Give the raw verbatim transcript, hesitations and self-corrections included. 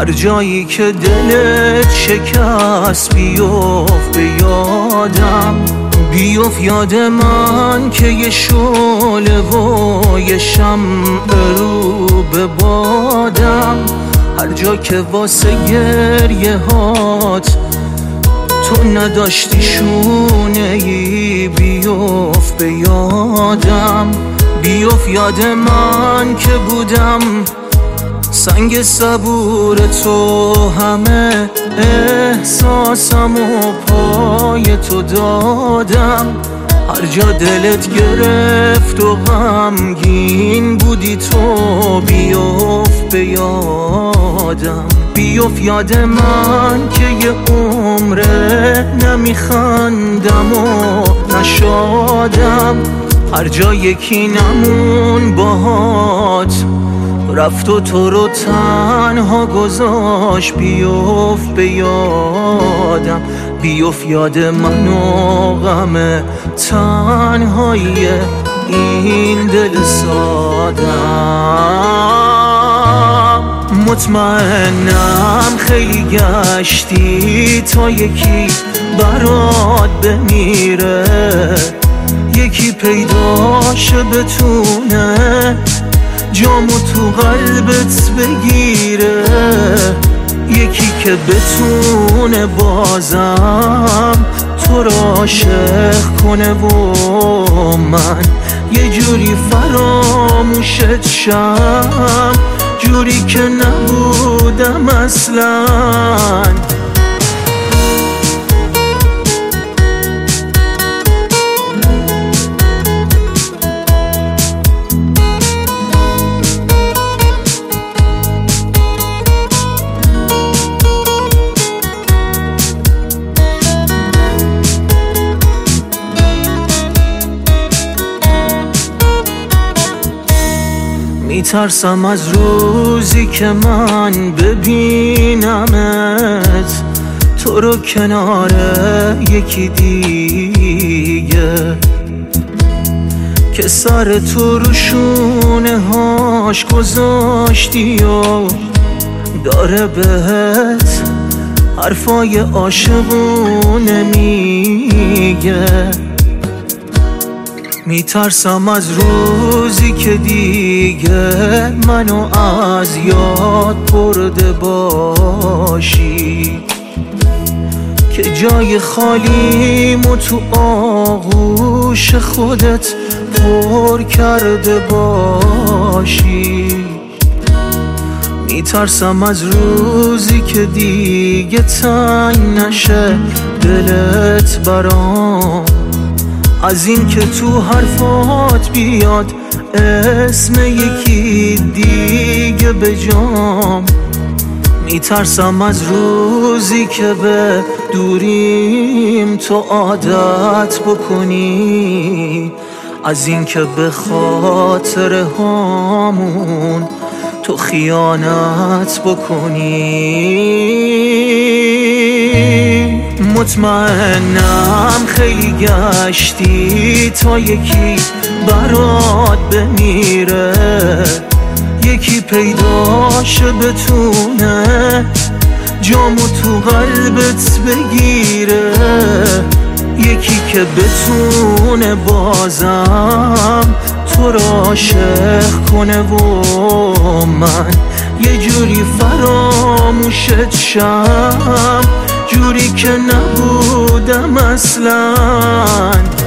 هر جایی که دلت شکست بیفت به یادم، بیفت یاد من که یه شعله و یه شمع رو به بادم. هر جا که واسه گریه هات تو نداشتی شونه‌ای بیفت به یادم، بیفت یاد من که بودم سنگ صبور تو، همه احساسم و پای تو دادم. هر جا دلت گرفت و غمگین بودی تو بیفت به یادم، بیفت یاد من که یه عمره نمیخندم و نشادم. هر جا یکی نمون باهات رفت و تو رو تنها گذاشت بیفت به یادم، بیفت یاد من و غم تنهایی این دل سادم. مطمئنم خیلی گشتی تا یکی برات بمیره، یکی پیداشه بتونه جامو تو قلبت بگیره، یکی که بتونه بازم تو را عاشق کنه و من یه جوری فراموشت شم، جوری که نبودم اصلاً. میترسم از روزی که من ببینمت تو رو کنار یکی دیگه، که سر تو رو شونه هاش گذاشتی و داره بهت حرفای عاشقونه میگه. میترسم از روزی که دیگه منو از یاد برده باشی، که جای خالیمو تو آغوش خودت پر کرده باشی. میترسم از روزی که دیگه تنگ نشه دلت برام، از این که تو حرفات بیاد اسم یکی دیگه به جام. میترسم از روزی که به دوریم تو عادت بکنی، از این که به خاطر هامون تو خیانت بکنی. مطمئنم خیلی گشتی تا یکی برات بمیره، یکی پیداشه بتونه جامو تو قلبت بگیره، یکی که بتونه بازم تو را عاشق کنه و من یه جوری فراموشت شم، جوری که نبودم اصلاً.